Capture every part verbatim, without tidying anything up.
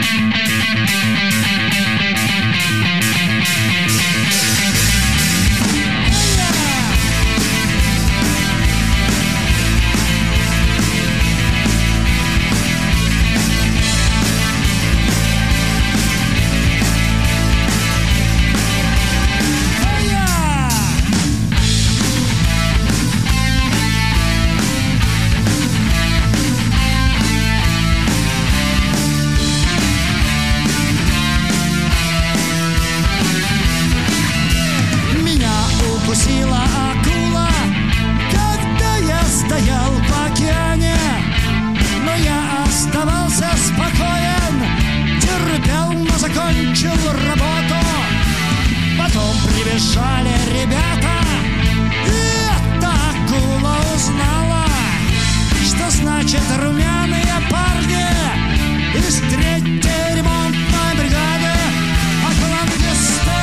укусила акула, когда я стоял в океане. Но я оставался спокоен, терпел, но закончил работу. Потом прибежали ребята, и эта акула узнала, что значит румяные парни из третьей ремонтной бригады. Аквалангисты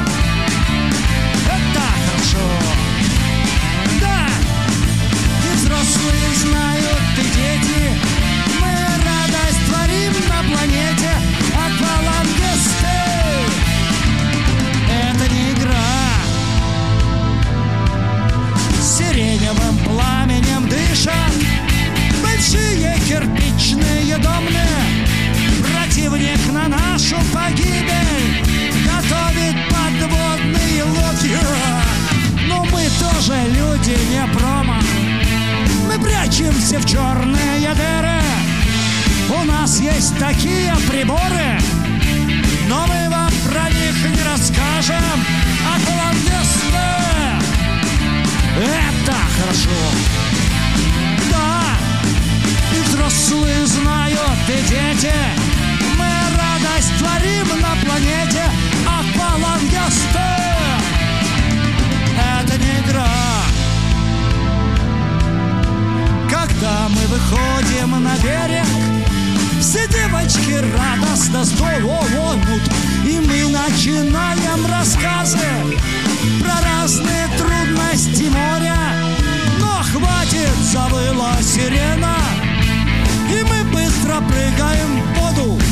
— это хорошо. Да, и взрослые знают, и дети, мы радость творим на планете. Аквалангисты — это не игра. Сиреневым пламенем дышат большие кирпичные домны. Противник на нашу погибель готовит подводные лодки. Но мы тоже люди, не промо. Мы прячемся в черные дыры. У нас есть такие приборы, но мы вам про них не расскажем. Аквалангисты — это хорошо. Да, и взрослые знают, и дети, мы радость творим на планете. Аквалангисты — это не игра. Когда мы выходим на берег, все девочки радостно стонут, и мы начинаем рассказы про разные трудности моря. Но хватит, завыла сирена, и мы быстро прыгаем в воду.